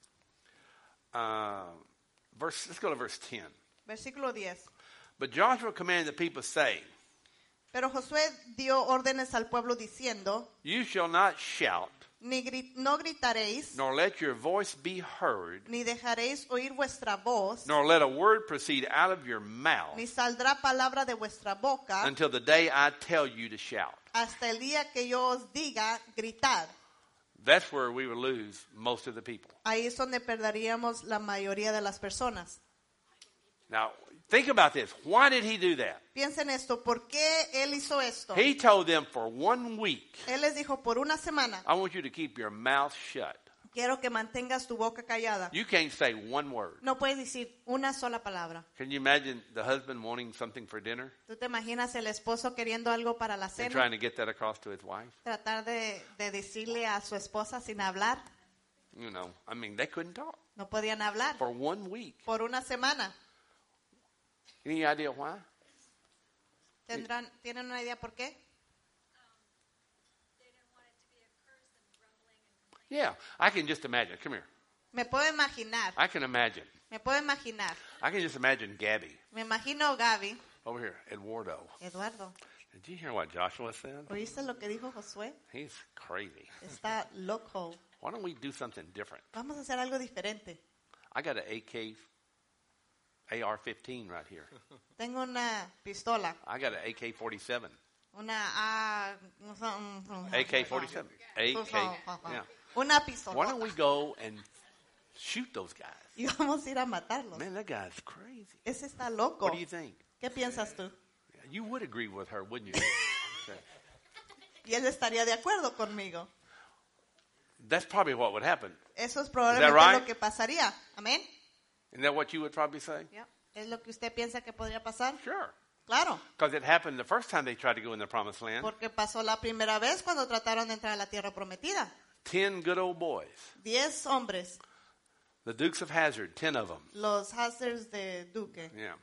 Let's go to verse 10. versículo 10. But Joshua commanded the people, saying, Pero Josué dio órdenes al pueblo diciendo, you shall not shout, no gritaréis, nor let your voice be heard, ni dejaréis oír vuestra voz, nor let a word proceed out of your mouth ni saldrá palabra de vuestra boca, until the day I tell you to shout. hasta el día que yo os diga, gritad. That's where we would lose most of the people. Ahí es donde perderíamos la mayoría de las personas. Now, think about this. Why did he do that? Piensen esto, ¿por qué él hizo esto? He told them for 1 week, Él les dijo, por una semana, I want you to keep your mouth shut. quiero que mantengas tu boca callada. You can't say one word. No puedes decir una sola palabra. Can you imagine the husband wanting something for dinner ¿Tú te imaginas el esposo queriendo algo para la and cena? trying to get that across to his wife? Tratar de decirle a su esposa sin hablar. You know, I mean, they couldn't talk No podían hablar for 1 week. por una semana. Any idea why? ¿Tienen una idea por qué? Yeah, I can just imagine. Come here. Me puedo imaginar. I can imagine. Me puedo imaginar. I can just imagine Gabby Me imagino Gaby. over here, Eduardo. Eduardo, Did you hear what Joshua said? ¿oíste lo que dijo Josué? He's crazy. Está loco. Why don't we do something different? Vamos a hacer algo diferente. I got an AR-15 right here. Tengo una pistola. I got an AK-47. Una AK-47. Yeah. Una Why pistola. don't we go and shoot those guys? Y vamos a ir a matarlos. Man, that guy's crazy. Ese está loco. What do you think? ¿Qué piensas tú? you would agree with her, wouldn't you? Okay. Y él estaría de acuerdo conmigo. That's probably what would happen. Eso es probablemente right? lo que pasaría. Amén. Isn't that what you would probably say? Yeah. ¿Es lo que usted piensa que podría pasar? Sure. Claro. Because it happened the first time they tried to go in the promised land. Porque pasó la primera vez cuando trataron de entrar a la tierra prometida. 10 good old boys. 10 hombres. The Dukes of Hazzard, 10 of them. Los Hazards de Duque. Yeah.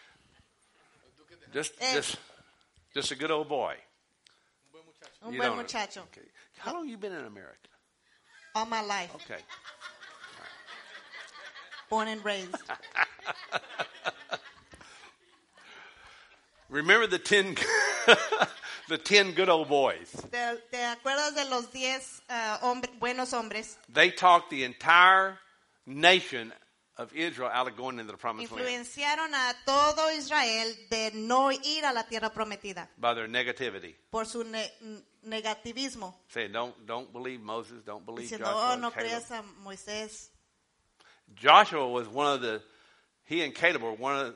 Just a good old boy. Un You buen don't- muchacho. Okay. How long have you been in America? All my life. Okay. Born and raised. Remember the 10 the 10 good old boys. ¿Te acuerdas de los 10 buenos hombres? They talked the entire nation of Israel out of going into the promised land Influenciaron a todo Israel de no ir a la tierra prometida by their negativity. por su negativismo. Saying, don't believe Moses, don't believe Diciendo, Joshua. no Caleb. creas a Moisés. Joshua was he and Caleb were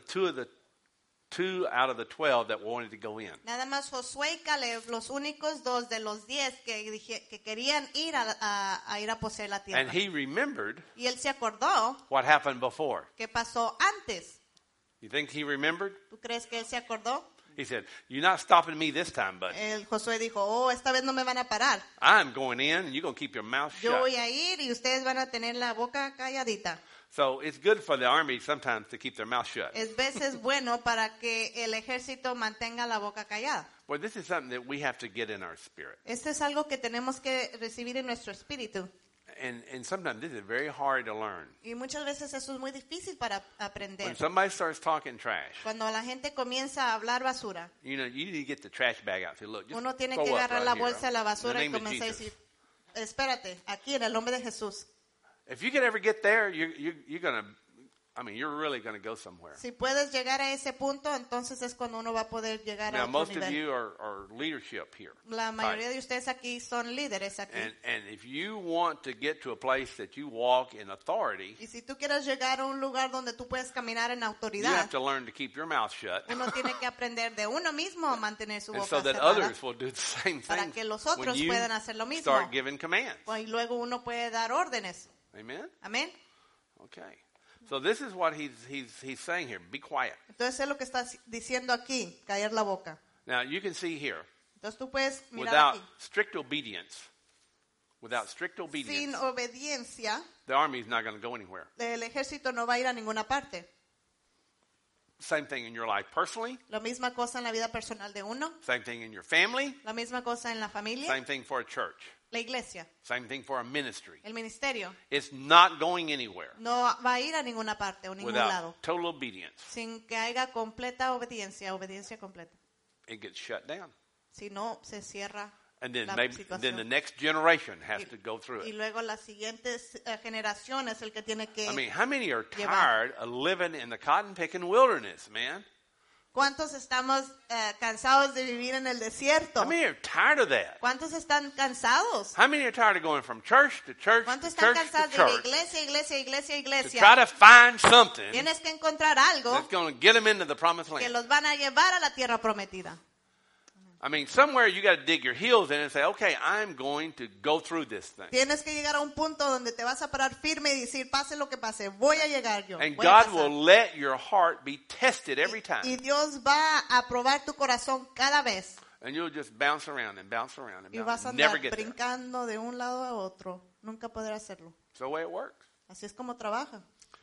two out of the 12 that wanted to go in. Nada más Josué y Caleb, los únicos 2 de los 10 que querían ir a ir a poseer la tierra. And he remembered Y él se acordó what happened before. qué pasó antes. You think he remembered? ¿Tú crees que él se acordó? He said, you're not stopping me this time, buddy. El Josué dijo, esta vez no me van a parar. I'm going in and you're going to keep your mouth Yo shut. voy a ir y ustedes van a tener la boca calladita. So it's good for the army sometimes to keep their mouth shut. Es veces bueno para que el ejército mantenga la boca callada. Well, this is something that we have to get in our spirit. Esto es algo que tenemos que recibir en nuestro espíritu. And sometimes this is very hard to learn. Y muchas veces eso es muy difícil para When aprender. somebody starts talking trash, Cuando la gente comienza a hablar basura, you need to get the trash bag out. Say, look, just uno tiene throw que up agarrar right la here. bolsa de la In the basura y name of comenzar a Jesus. decir, espérate, aquí en el nombre de Jesús. If you could ever get there, you're going to, you're really going to go somewhere. Si puedes llegar a ese punto, entonces es cuando uno va a poder llegar a Now, otro most of nivel. you are leadership here. La mayoría de ustedes aquí son líderes aquí. And if you want to get to a place that you walk in authority, Y si tú quieres llegar a un lugar donde tú puedes caminar en you have autoridad, to learn to keep your mouth shut. uno tiene que aprender de uno mismo a mantener su And boca so that cerrada others will do the same para thing que los when otros you puedan hacer lo mismo. start giving commands. Y luego uno puede dar órdenes. Amen? Amén. Okay. So this is what he's saying here. Be quiet. Entonces es lo que está diciendo aquí, callar la boca. Now, you can see here, Entonces tú puedes mirar without aquí. strict obedience, Sin obediencia, the army is not going to go anywhere. el ejército no va a ir a ninguna parte. Same thing in your life personally, La misma cosa en la vida personal de uno, same thing in your family, la misma cosa en la familia, same thing for a church, la iglesia, same thing for a ministry. el ministerio. It's not going anywhere No va a ir a ninguna parte o ningún lado without total obedience. sin que haya completa obediencia completa. It gets shut down. Si no, se cierra And then la maybe then situación. the next generation has to go through Y it. luego la siguiente generación es el que tiene que... How many are llevar. tired of living in the cotton picking wilderness, man? ¿Cuántos estamos cansados de vivir en el desierto? How many are tired of that? ¿Cuántos están cansados? How many are tired of going from church to church ¿Cuántos to están church cansados to de ir de church iglesia, to try to find something Tienes que encontrar algo that's going to get them into the promised que land? los van a llevar a la tierra prometida. Somewhere you got to dig your heels in and say, okay, I'm going to go through this thing. Tienes que llegar a un punto donde te vas a parar firme y decir, pase lo que pase, voy a llegar yo. And voy a God pasar. will let your heart be tested every time. Y Dios va a probar tu corazón cada vez. And you'll just bounce around and bounce around and Y vas a bounce. Never andar get there. brincando de un lado a otro. Nunca podrás hacerlo. It's the way it works. Así es como trabaja.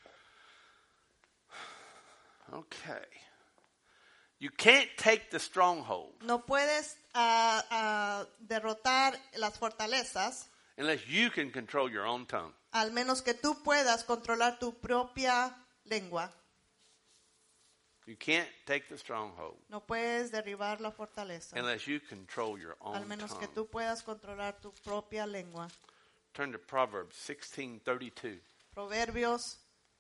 Okay. You can't take the stronghold No puedes derrotar las fortalezas unless you can control your own tongue. al menos que tú puedas controlar tu propia lengua. You can't take the stronghold No puedes derribar la fortaleza unless you control your al own menos que tongue. tú puedas controlar tu propia lengua. Turn to Proverbs 16:32. Proverbios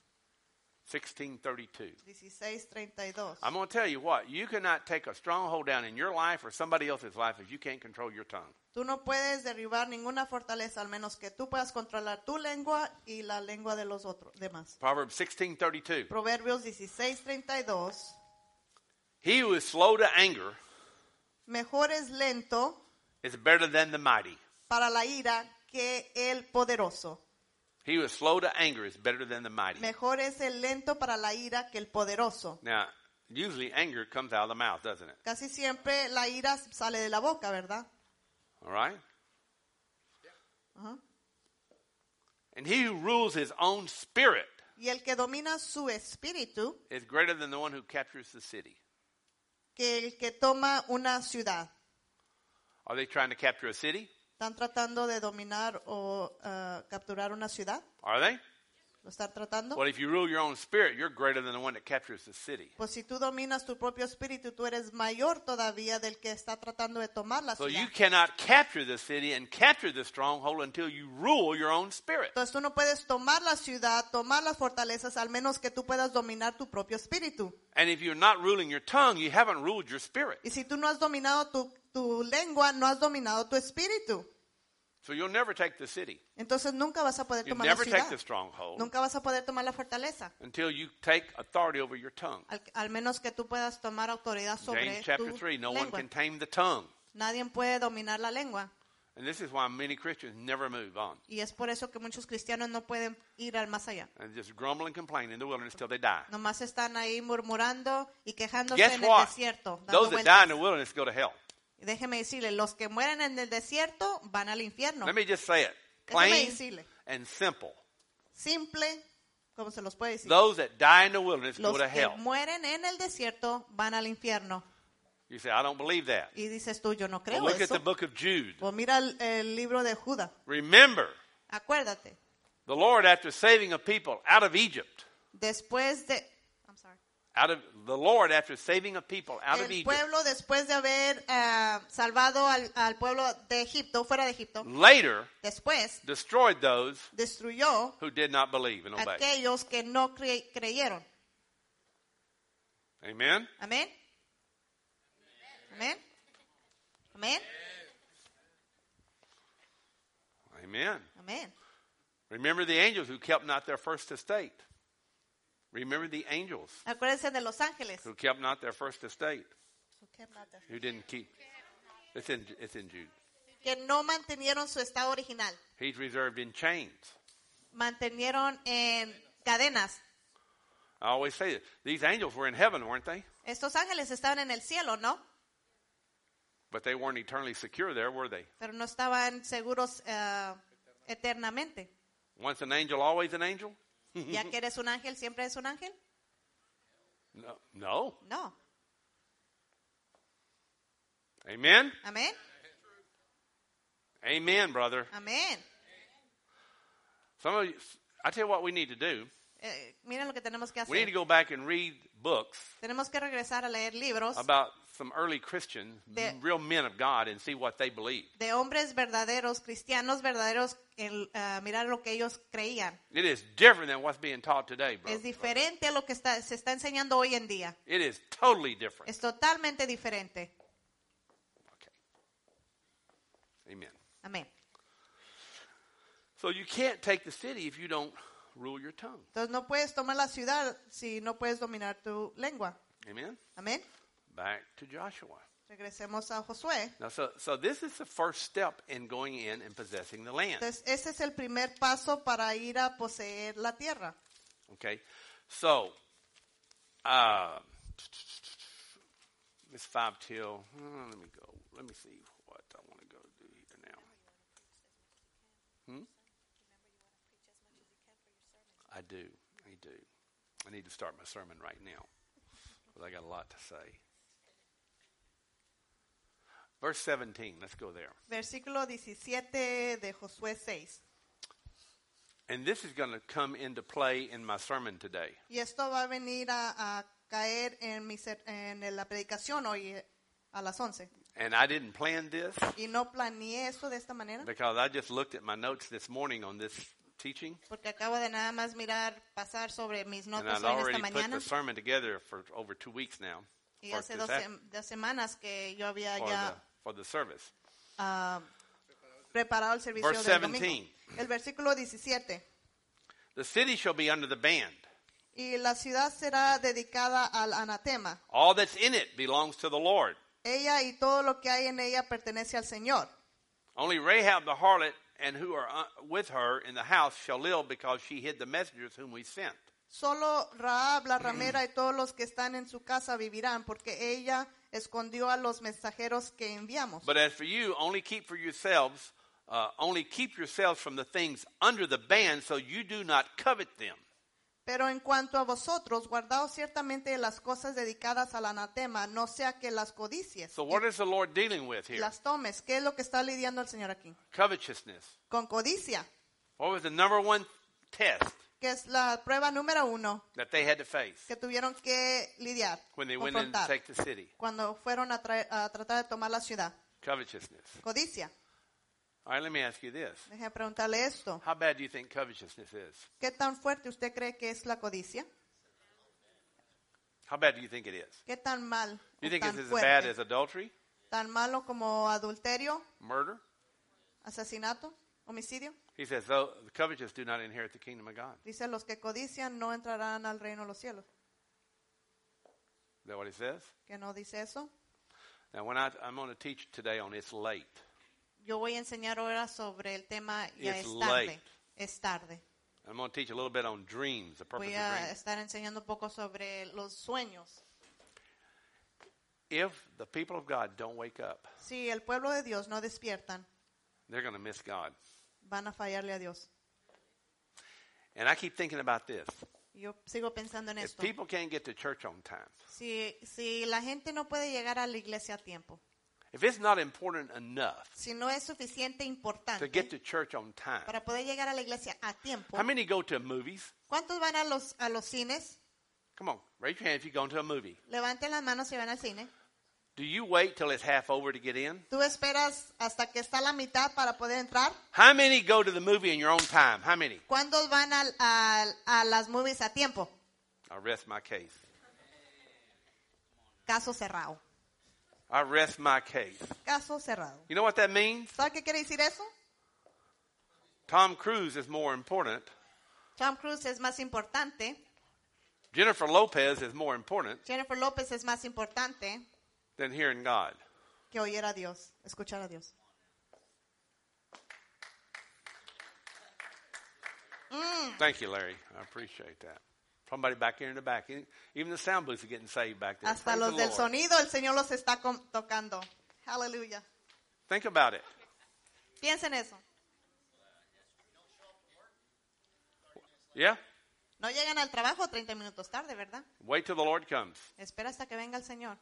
16:32. 16:32. I'm going to tell you what, you cannot take a stronghold down in your life or somebody else's life if you can't control your tongue. Tú no puedes derribar ninguna fortaleza al menos que tú puedas controlar tu lengua y la lengua de los otros demás. Proverbs 16:32. Proverbios 16:32. He who is slow to anger mejor es lento is better than the mighty. para la ira que el poderoso. He who is slow to anger is better than the mighty. Mejor es el lento para la ira que el poderoso. Now, usually anger comes out of the mouth, doesn't it? Casi siempre la ira sale de la boca, ¿verdad? All right? Ajá. And he who rules his own spirit Y el que domina su espíritu, is greater than the one who captures the city. que el que toma una ciudad. Are they trying to capture a city? ¿Están tratando de dominar o capturar una ciudad? Are they? ¿Lo están tratando? Well, if you rule your own spirit, you're greater than the one that captures the city. Pues si tú dominas tu propio espíritu, tú eres mayor todavía del que está tratando de tomar la So ciudad. you cannot capture the city and capture the stronghold until you rule your own spirit. Entonces tú no puedes tomar la ciudad, tomar las fortalezas, al menos que tú puedas dominar tu propio espíritu. And if you're not ruling your tongue, you haven't ruled your spirit. Y si tú no has dominado tu lengua, no has dominado tu espíritu. So you'll never take the city. Entonces nunca vas a poder You'll tomar la never ciudad. take the stronghold Nunca vas a poder tomar la fortaleza. until you take authority over your tongue. Al menos que tú puedas tomar autoridad sobre James chapter tu 3, no one lengua. can tame the tongue. Nadie puede dominar la lengua. And this is why many Christians never move on. Y es por eso que muchos cristianos no pueden ir al más allá. And just grumble and complain in the wilderness till they die. Nomás están ahí murmurando y quejándose Guess en el what? desierto. Dando Those that vueltas. die in the wilderness go to hell. Y déjeme decirle, los que mueren en el desierto van al infierno. Let me just say it. Déjeme Plain decirle, and simple. simple, ¿cómo se los puede decir? Those that die in the wilderness Los go to que hell. mueren en el desierto van al infierno. You say, I don't believe that. Y dices tú, yo no Well, creo look at eso. the book of Jude. Pues mira el libro de Judá. Remember, Acuérdate, the Lord, after saving a people out of Egypt, después de... I'm sorry. the Lord, after saving a people out of El Egypt, pueblo, después de haber salvado al pueblo de Egipto, fuera de Egipto, later después destroyed those destruyó who did not believe and obey. aquellos que no creyeron. Amen? Amén. Amén. Amén. Amen. Amén. Remember the angels who kept not their first estate. Remember the angels Acuérdense de los ángeles. who kept not their first estate. Who didn't keep. It's in Jude. Que no mantenieron su estado original. He's reserved in chains. Mantenieron en cadenas. I always say that. These angels were in heaven, weren't they? Estos ángeles estaban en el cielo, ¿no? But they weren't eternally secure there, were they? Pero no estaban seguros eternamente. Once an angel, always an angel? Ya que eres un ángel, ¿siempre eres un ángel? No. No. No. Amen? Amén. Amen, brother. Amén. Some of you, I tell you what we need to do. Miren lo que tenemos que We need to hacer. go back and read books Tenemos que regresar a leer libros about some early Christians, De- real men of God, and see what they believed. de hombres verdaderos, cristianos verdaderos, mirar lo que ellos creían. It is different than what's being taught today, bro. Es diferente a lo que se está enseñando hoy en día. It is totally different. Es totalmente diferente. Okay. Amen. Amén. So you can't take the city if you don't rule your tongue. Entonces no puedes tomar la ciudad si no puedes dominar tu lengua. Amen. Amén. Back to Joshua. Regresemos a Josué. Now, so this is the first step in going in and possessing the land. Entonces ese es el primer paso para ir a poseer la tierra. Okay, so it's 5 till. Let me go. Let me see what I want to go do here now. I do. I need to start my sermon right now because I got a lot to say. Verse 17. Let's go there. Versículo 17 de Josué 6. And this is going to come into play in my sermon today. Y esto va a venir a caer en la predicación hoy a las 11. And I didn't plan this Y no planeé esto de esta manera because I just looked at my notes this morning on this teaching. porque acabo de nada más pasar sobre mis And notas I've hoy en already esta put mañana. the sermon together for over 2 weeks now Y for, hace this 2 semanas que yo había for, ya for the service. preparado el servicio Verse del 17. domingo. El versículo 17. The city shall be under the band. Y la ciudad será dedicada al anatema. All that's in it belongs to the Lord. Ella y todo lo que hay en ella pertenece al Señor. Only Rahab the harlot and who are with her in the house shall live, because she hid the messengers whom we sent. Solo Rahab la ramera y todos los que están en su casa vivirán, porque ella escondió a los mensajeros que enviamos. But as for you, only keep yourselves from the things under the ban, so you do not covet them. Pero en cuanto a vosotros, guardaos ciertamente de las cosas dedicadas al anatema, no sea que las codicies. So what is the Lord dealing with here? Las tomes. ¿Qué es lo que está lidiando el Señor aquí? Covetousness. Con codicia, What was the number one test que es la prueba número 1 that they had to face que tuvieron que lidiar, when they went in to confrontar, take the city? cuando fueron a tratar de tomar la ciudad. Covetousness. Codicia. All right, let me ask you this. Deje preguntarle esto. How bad do you think covetousness is? ¿Qué tan fuerte usted cree que es la codicia? How bad do you think it is? ¿Qué tan mal You o think tan it's as bad fuerte? as adultery, ¿Tan malo como adulterio, murder? asesinato, homicidio? He says, though the covetous do not inherit the kingdom of God. Dice, los que codician no entrarán al reino de los cielos. Is that what he says? ¿Que no dice eso? Now, I'm going to teach today on it's late. Yo voy a enseñar ahora sobre el tema ya It's es tarde. late. Es tarde. I'm going to teach a little bit on dreams, the purpose Voy of a dreams. estar enseñando un poco sobre los sueños. If the people of God don't wake up, Si el pueblo de Dios no despiertan, they're going to miss God. van a fallarle a Dios. And I keep thinking about this. Yo sigo pensando en If esto. people can't get to church on time, Si la gente no puede llegar a la iglesia a tiempo, if it's not important enough si no es suficiente to importante get to church on time, para poder llegar a la iglesia a tiempo, how many go to movies? ¿cuántos van a los cines? Come on, raise your hand if you've gone to a movie. Levanten las manos si van al cine. Do you wait till it's half over to get in? ¿Tú esperas hasta que está la mitad para poder entrar? How many go to the movie in your own time? How many? ¿Cuántos van a las movies a tiempo? I rest my case. Caso cerrado. I rest my case. Caso cerrado. You know what that means? ¿Sabe qué quiere decir eso? Tom Cruise is more important. Tom Cruise es más importante. Jennifer Lopez is more important Jennifer López es más importante than hearing God. que oír a Dios, escuchar a Dios. Thank you, Larry. I appreciate that. Somebody back here in the back. Even the sound booths are getting saved back there. Hasta Praise los the del Lord. sonido, el Señor los está tocando. Aleluya. Think about it. Piensen eso. Yeah? No llegan al trabajo 30 minutos tarde, ¿verdad? Wait till the Lord comes. Espera hasta que venga el Señor.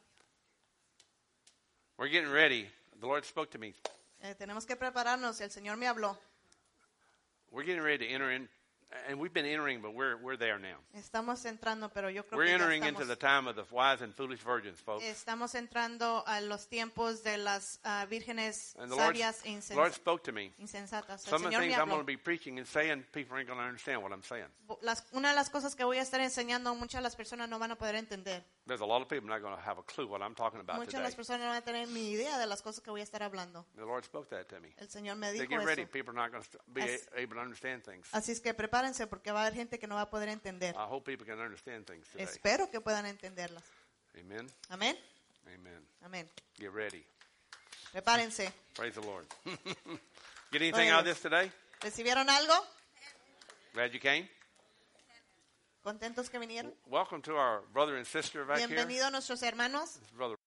We're getting ready. The Lord spoke to me. Tenemos que prepararnos. El Señor me habló. We're getting ready to enter in, and we've been entering, but we're there now. Estamos entrando, pero yo creo We're que ya entering into the time of the wise and foolish virgins, folks. estamos entrando a los tiempos de las vírgenes And the Lord sabias e Lord spoke to me. insensatas. El Some of the Señor me things I'm going habló. to be preaching and saying, people ain't going to understand what I'm saying. Una de las cosas que voy a estar enseñando, muchas de las personas no van a poder entender. There's a lot of people not going to have a clue what I'm talking about Muchas de today. las personas no van a tener ni idea de las cosas que voy a estar hablando. The Lord spoke that to me. El Señor me They dijo get ready. eso. People are not going to be As- able to understand things. Así es que prepárense porque va a haber gente que no va a poder entender. I hope people can understand things today. Espero que puedan entenderlas. Amen. Amén. Amen. Amén. Get ready. Prepárense. Praise the Lord. Get anything out of this today? ¿Recibieron algo? Glad you came. ¿Contentos que vinieron? Welcome to our brother and sister back here. Bienvenidos nuestros hermanos. Brother